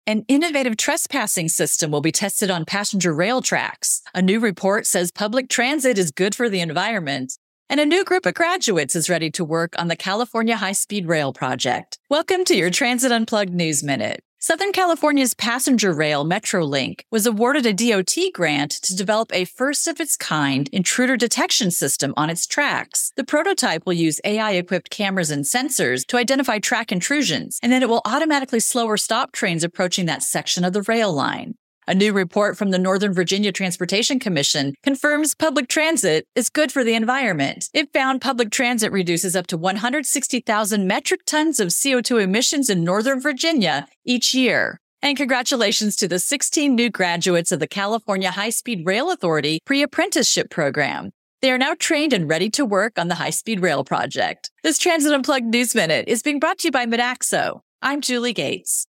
An innovative trespassing system will be tested on passenger rail tracks. A new report says public transit is good for the environment. And a new group of graduates is ready to work on the California High-Speed Rail project. Welcome to your Transit Unplugged News Minute. Southern California's passenger rail Metrolink was awarded a DOT grant to develop a first-of-its-kind intruder detection system on its tracks. The prototype will use AI-equipped cameras and sensors to identify track intrusions, and then it will automatically slow or stop trains approaching that section of the rail line. A new report from the Northern Virginia Transportation Commission confirms public transit is good for the environment. It found public transit reduces up to 160,000 metric tons of CO2 emissions in Northern Virginia each year. And congratulations to the 16 new graduates of the California High-Speed Rail Authority pre-apprenticeship program. They are now trained and ready to work on the High-Speed Rail project. This Transit Unplugged News Minute is being brought to you by Modaxo. I'm Julie Gates.